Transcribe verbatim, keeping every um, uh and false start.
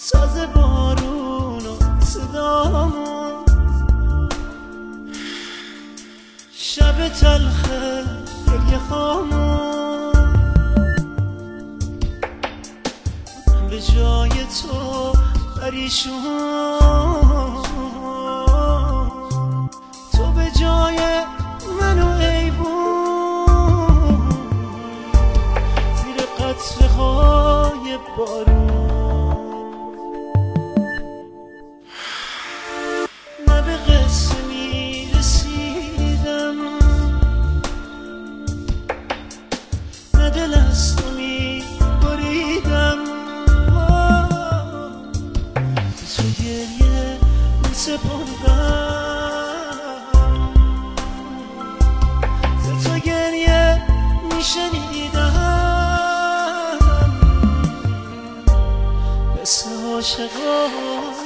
ساز بارون و صدامون، شب تلخه گریه خامون، به جای تو پریشون، تو به جای منو ایوون، زیر قطره های بارون. نه به قصه می رسیدم، نه دل از تو می بریدم، به تو گریه می سپردم، به تو گریه می شنیدم، مثل عاشقان